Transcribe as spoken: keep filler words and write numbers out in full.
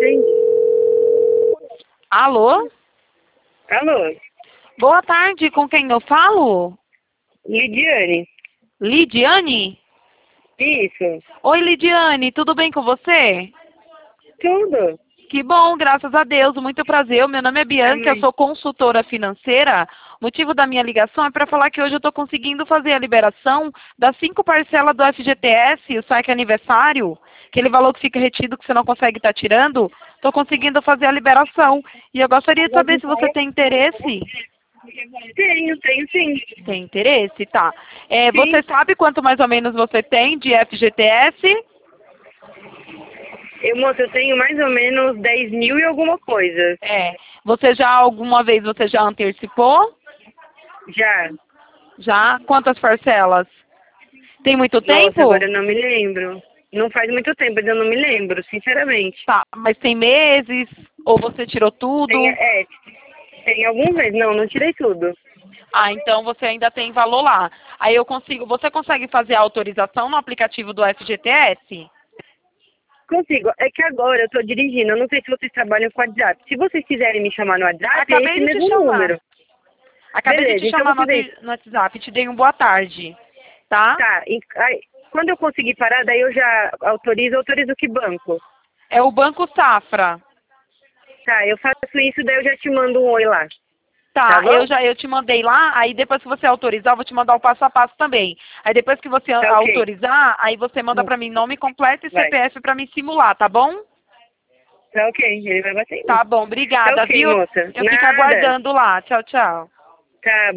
atende. Alô? Alô? Boa tarde, com quem eu falo? Lidiane? Lidiane? Isso. Oi, Lidiane, tudo bem com você? Tudo. Que bom, graças a Deus, muito prazer. Meu nome é Bianca, eu Amém. sou consultora financeira. O motivo da minha ligação é para falar que hoje eu estou conseguindo fazer a liberação das cinco parcelas do F G T S, o saque aniversário, aquele valor que fica retido que você não consegue estar tirando. Estou conseguindo fazer a liberação. E eu gostaria de saber se você tem interesse. Tenho, tenho sim. Tem interesse? Tá. É, Sim. você sabe quanto mais ou menos você tem de F G T S? Eu, moça, eu tenho mais ou menos dez mil e alguma coisa. É. Você já, alguma vez, você já antecipou? Já. Já? Quantas parcelas? Tem muito Nossa, tempo? agora eu não me lembro. Não faz muito tempo, mas eu não me lembro, sinceramente. Tá, mas tem meses? Ou você tirou tudo? Tem, é, tem alguns meses. Não, não tirei tudo. Ah, então você ainda tem valor lá. Aí eu consigo, você consegue fazer a autorização no aplicativo do F G T S? Consigo. É que agora eu tô dirigindo. Eu não sei se vocês trabalham com WhatsApp. Se vocês quiserem me chamar no WhatsApp, é Acabei esse de te mesmo chamar. número. Acabei de Beleza, te então chamar vou no, fazer isso. ati- no WhatsApp, te dei um boa tarde, tá? Tá, e, aí, quando eu conseguir parar, daí eu já autorizo, autorizo que banco? É o Banco Safra. Tá, eu faço isso, daí eu já te mando um oi lá. Tá Tá, eu bom? já eu te mandei lá, aí depois que você autorizar, eu vou te mandar o passo a passo também. Aí depois que você Tá ok. autorizar, aí você manda pra mim nome completo e Vai. C P F pra mim simular, tá bom? Tá ok, ele vai bater em mim. Tá bom, Tá obrigada, ok, viu? moça. Eu fico Nada. aguardando lá. Tchau, tchau. Tá